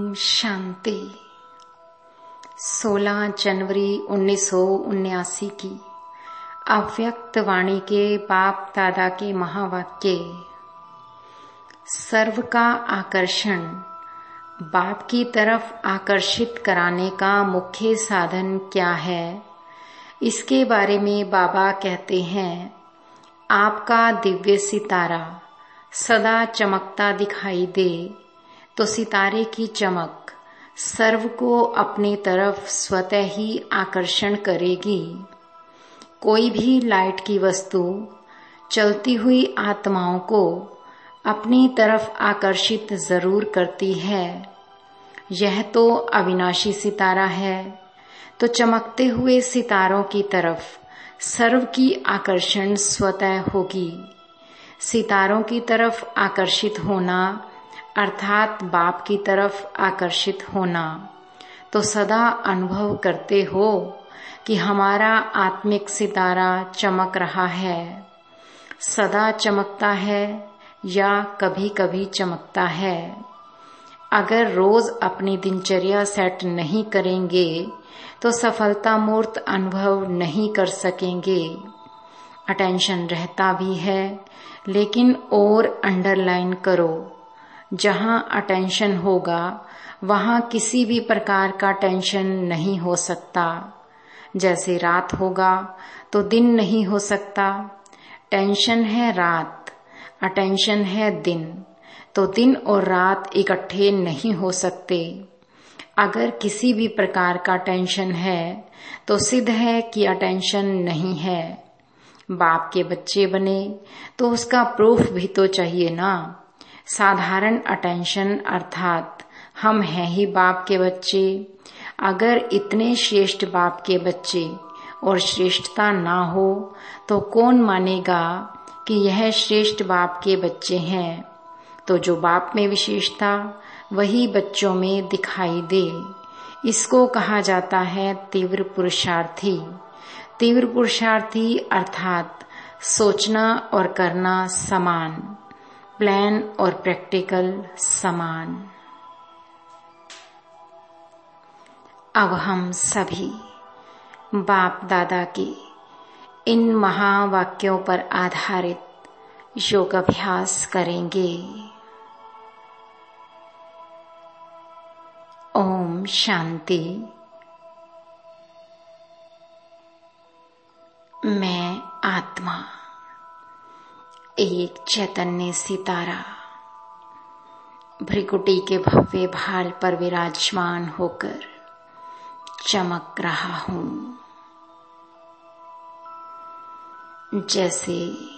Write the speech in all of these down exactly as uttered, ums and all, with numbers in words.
शांति। सोलह जनवरी उन्नीस सौ उन्यासी की अव्यक्त वाणी के बाप दादा के महावाक्य। सर्व का आकर्षण बाप की तरफ आकर्षित कराने का मुख्य साधन क्या है, इसके बारे में बाबा कहते हैं, आपका दिव्य सितारा सदा चमकता दिखाई दे तो सितारे की चमक सर्व को अपनी तरफ स्वतः ही आकर्षण करेगी। कोई भी लाइट की वस्तु चलती हुई आत्माओं को अपनी तरफ आकर्षित जरूर करती है। यह तो अविनाशी सितारा है, तो चमकते हुए सितारों की तरफ सर्व की आकर्षण स्वतः होगी। सितारों की तरफ आकर्षित होना अर्थात बाप की तरफ आकर्षित होना, तो सदा अनुभव करते हो कि हमारा आत्मिक सितारा चमक रहा है। सदा चमकता है या कभी कभी चमकता है। अगर रोज अपनी दिनचर्या सेट नहीं करेंगे तो सफलता मूर्त अनुभव नहीं कर सकेंगे। अटेंशन रहता भी है, लेकिन और अंडरलाइन करो, जहां अटेंशन होगा वहां किसी भी प्रकार का टेंशन नहीं हो सकता। जैसे रात होगा तो दिन नहीं हो सकता। टेंशन है रात, अटेंशन है दिन, तो दिन और रात इकट्ठे नहीं हो सकते। अगर किसी भी प्रकार का टेंशन है तो सिद्ध है कि अटेंशन नहीं है। बाप के बच्चे बने तो उसका प्रूफ भी तो चाहिए ना। साधारण अटेंशन अर्थात हम हैं ही बाप के बच्चे। अगर इतने श्रेष्ठ बाप के बच्चे और श्रेष्ठता ना हो तो कौन मानेगा कि यह श्रेष्ठ बाप के बच्चे हैं। तो जो बाप में विशेषता वही बच्चों में दिखाई दे, इसको कहा जाता है तीव्र पुरुषार्थी। तीव्र पुरुषार्थी अर्थात सोचना और करना समान, प्लान और प्रैक्टिकल समान। अब हम सभी बाप दादा के इन महावाक्यों पर आधारित योग अभ्यास करेंगे। ओम शांति। मैं आत्मा एक चैतन्य सितारा भ्रिकुटी के भव्य भाल पर विराजमान होकर चमक रहा हूँ। जैसे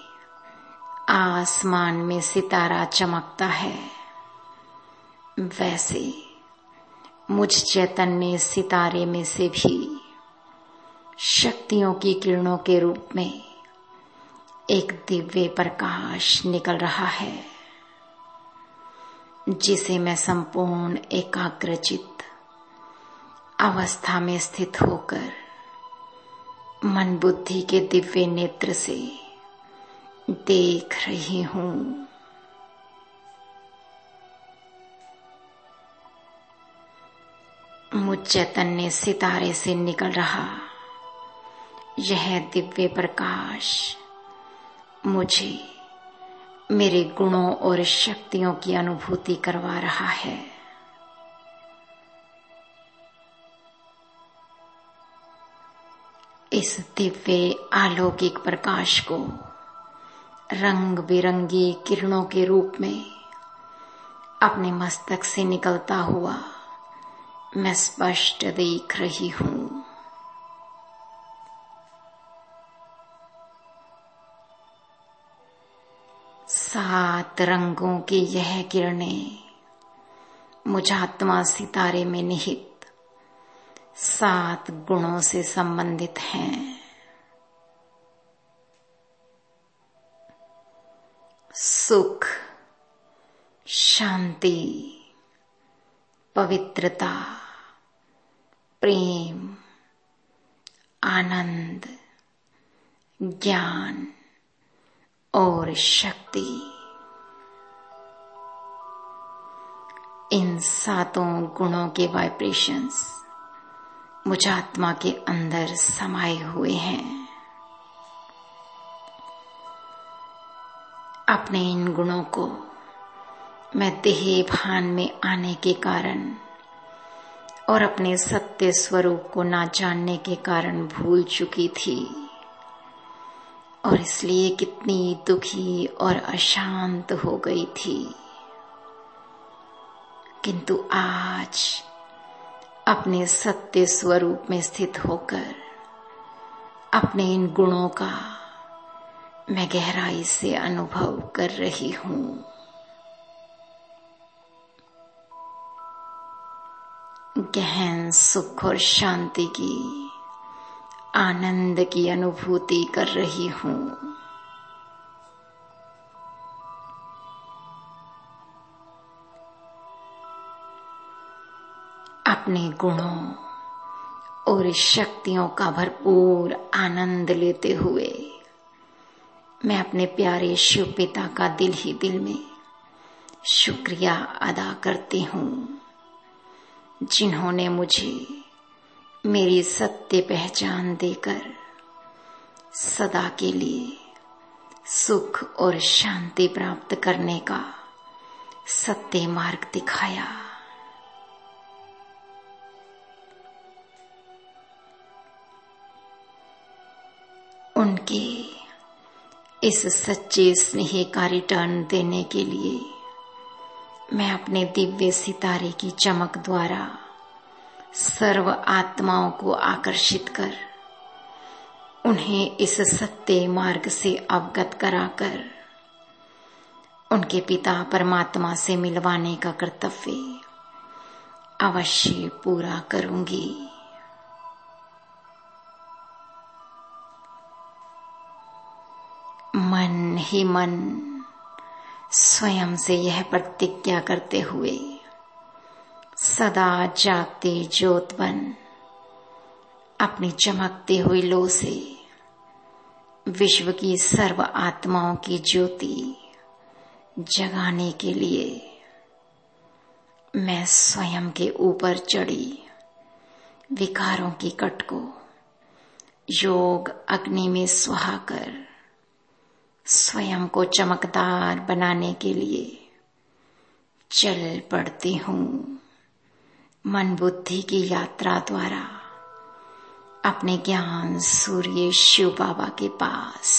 आसमान में सितारा चमकता है, वैसे मुझ चैतन्य सितारे में से भी शक्तियों की किरणों के रूप में एक दिव्य प्रकाश निकल रहा है, जिसे मैं संपूर्ण एकाग्रचित्त अवस्था में स्थित होकर मन बुद्धि के दिव्य नेत्र से देख रही हूँ। मुझ चैतन्य सितारे से निकल रहा यह दिव्य प्रकाश मुझे मेरे गुणों और शक्तियों की अनुभूति करवा रहा है। इस दिव्य अलौकिक प्रकाश को रंग बिरंगी किरणों के रूप में अपने मस्तक से निकलता हुआ मैं स्पष्ट देख रही हूँ। सात रंगों की यह किरणें मुझ आत्मा सितारे में निहित सात गुणों से संबंधित हैं। सुख, शांति, पवित्रता, प्रेम, आनंद, ज्ञान और शक्ति। इन सातों गुणों के वाइब्रेशंस मुझ आत्मा के अंदर समाये हुए हैं। अपने इन गुणों को मैं देह भान में आने के कारण और अपने सत्य स्वरूप को ना जानने के कारण भूल चुकी थी और इसलिए कितनी दुखी और अशांत हो गई थी। किंतु आज अपने सत्य स्वरूप में स्थित होकर अपने इन गुणों का मैं गहराई से अनुभव कर रही हूँ। गहन सुख और शांति की, आनंद की अनुभूति कर रही हूँ। अपने गुणों और शक्तियों का भरपूर आनंद लेते हुए मैं अपने प्यारे शिव पिता का दिल ही दिल में शुक्रिया अदा करती हूँ, जिन्होंने मुझे मेरी सत्य पहचान देकर सदा के लिए सुख और शांति प्राप्त करने का सत्य मार्ग दिखाया। उनके इस सच्चे स्नेह का रिटर्न देने के लिए मैं अपने दिव्य सितारे की चमक द्वारा सर्व आत्माओं को आकर्षित कर उन्हें इस सत्य मार्ग से अवगत कराकर उनके पिता परमात्मा से मिलवाने का कर्तव्य अवश्य पूरा करूंगी। मन ही मन स्वयं से यह प्रतिज्ञा करते हुए सदा जागते ज्योत बन अपनी चमकती हुई लो से विश्व की सर्व आत्माओं की ज्योति जगाने के लिए मैं स्वयं के ऊपर चढ़ी विकारों की कट को योग अग्नि में सुहा कर स्वयं को चमकदार बनाने के लिए चल पड़ती हूँ। मन बुद्धि की यात्रा द्वारा अपने ज्ञान सूर्य शिव बाबा के पास।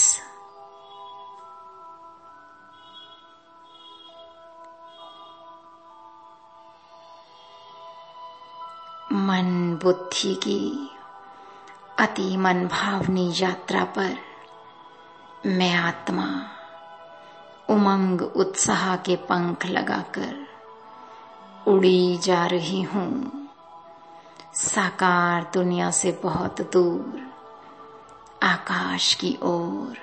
मन बुद्धि की अति मन भावनी यात्रा पर मैं आत्मा उमंग उत्साह के पंख लगाकर उड़ी जा रही हूँ, साकार दुनिया से बहुत दूर आकाश की ओर।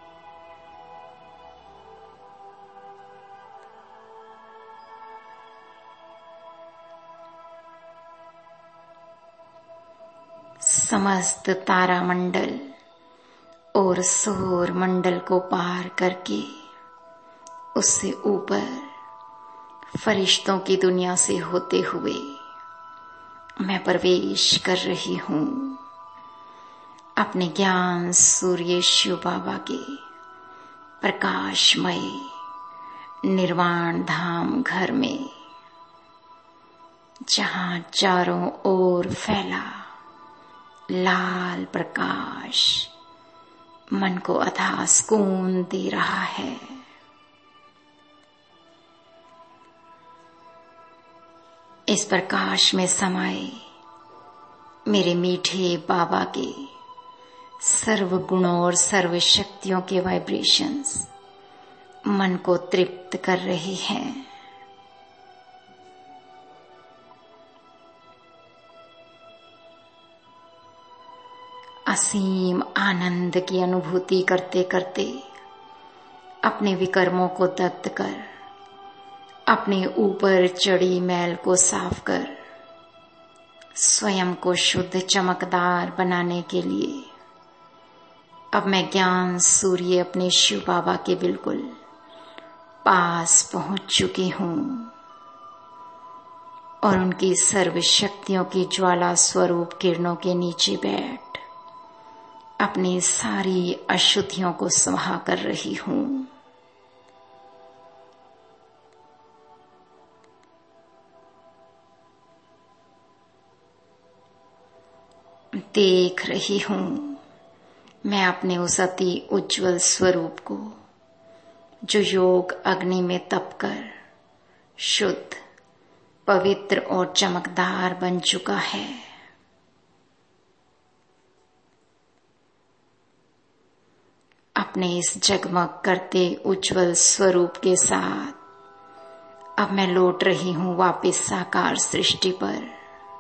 समस्त तारामंडल और सौर मंडल को पार करके उससे ऊपर फरिश्तों की दुनिया से होते हुए मैं प्रवेश कर रही हूँ अपने ज्ञान सूर्य शिव बाबा के प्रकाशमय निर्वाण धाम घर में, जहाँ चारों ओर फैला लाल प्रकाश मन को अथाह सुकून दे रहा है। इस प्रकाश में समाये मेरे मीठे बाबा के सर्व गुणों और सर्व शक्तियों के वाइब्रेशंस मन को तृप्त कर रही हैं। असीम आनंद की अनुभूति करते करते अपने विकर्मों को दग्ध कर अपने ऊपर चढ़ी मैल को साफ कर स्वयं को शुद्ध चमकदार बनाने के लिए अब मैं ज्ञान सूर्य अपने शिव बाबा के बिल्कुल पास पहुंच चुकी हूँ। और उनकी सर्व शक्तियों की ज्वाला स्वरूप किरणों के नीचे बैठ अपनी सारी अशुद्धियों को स्वाहा कर रही हूं। देख रही हूं मैं अपने उस अति उज्जवल स्वरूप को जो योग अग्नि में तपकर शुद्ध, पवित्र और चमकदार बन चुका है। अपने इस जगमग करते उज्जवल स्वरूप के साथ अब मैं लौट रही हूं वापस साकार सृष्टि पर।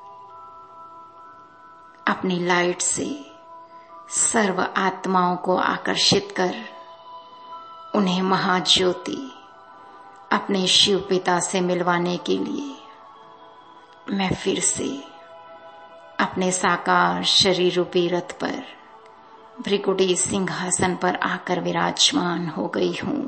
अपनी लाइट से सर्व आत्माओं को आकर्षित कर उन्हें महाज्योति अपने शिव पिता से मिलवाने के लिए मैं फिर से अपने साकार शरीर रूपी रथ पर भृगुड़ी सिंहासन पर आकर विराजमान हो गई हूं।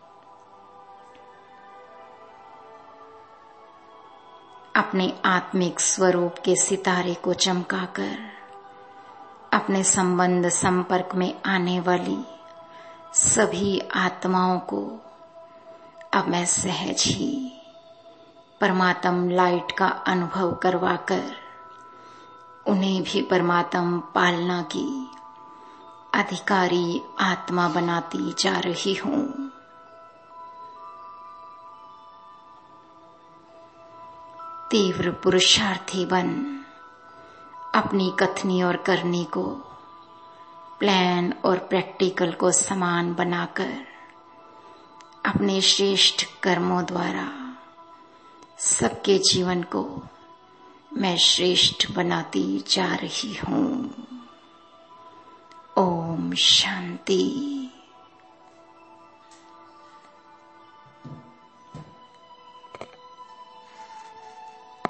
अपने आत्मिक स्वरूप के सितारे को चमकाकर अपने संबंध संपर्क में आने वाली सभी आत्माओं को अब मैं सहज ही परमात्म लाइट का अनुभव करवाकर उन्हें भी परमात्म पालना की अधिकारी आत्मा बनाती जा रही हूं। तीव्र पुरुषार्थी बन अपनी कथनी और करनी को प्लान और प्रैक्टिकल को समान बनाकर अपने श्रेष्ठ कर्मों द्वारा सबके जीवन को मैं श्रेष्ठ बनाती जा रही हूं। ओम शांति।